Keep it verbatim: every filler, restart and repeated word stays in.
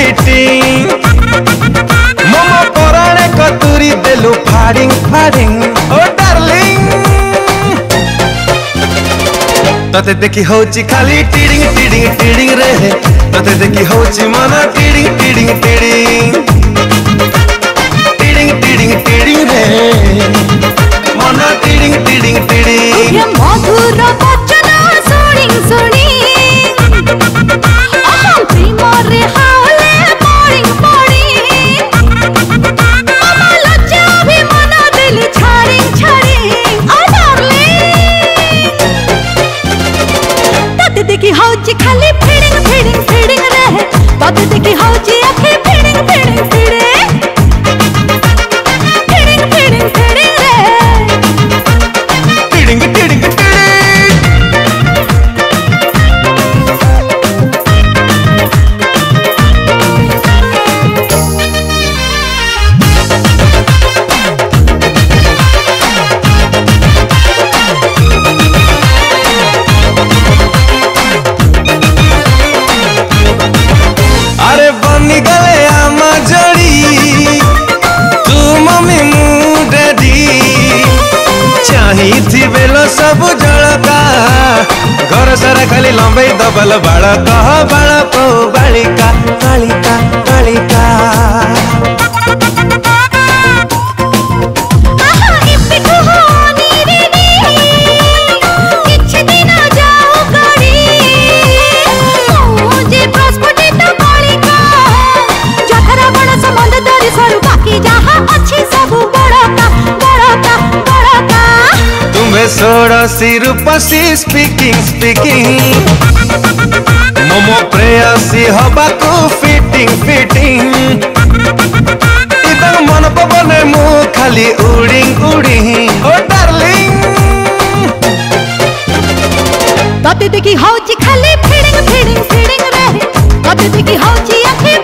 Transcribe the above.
fitting momo पराणे कतुरी देलु फाड़िंग फाड़िंग ओ darling तते देखी होची खाली टिडिंग टिडिंग टिडिंग रे तते देखी होची मन टिडिंग टिडिंग टिडिंग टिडिंग टिडिंग टिडिंग रे मन टिडिंग टिडिंग टिडिंग ये मधुर वचन सुनी सुनी अमल प्रेम रे हाले पड़ी पड़ी अमल लज्जा भी मन दिल छाड़ी छाड़ी ओ डार्लिंग तते देखी होची खाली फिडिंग फिडिंग फिडिंग रे तते देखी होची आखे फिडिंग फिडिंग फिडिंग फिडिंग फिडिंग फिडिंग रे टिडिंग टिडिंग टिडिंग अरे बनी गले आमा जोड़ी तू मम्मी मु डैडी चाही थी बेलो सब जड़का घर सारा खाली लंबाई दबल बाड़ा कह बाड़ा पो बालिका बालिका बालिका आहा इप्पी कहानी रे किछ दिन जाओ गड़ी मुझे प्रस्फुटित बालिका जठरा बड़ संबंध धरी सरू बाकी जहाँ अच्छी सब बड़का बड़का बड़का तुम्हें सोड़ा सिरुपसी स्पीकिंग स्पीकिंग मोमो प्रेयसी हबाकू फिटिंग फिटिंग इदं मन पवने मु खाली उड़िंग उड़िंग ओ डार्लिंग तते देखी होची खाली फिडिंग फिडिंग फिडिंग रे तते देखी होची आखे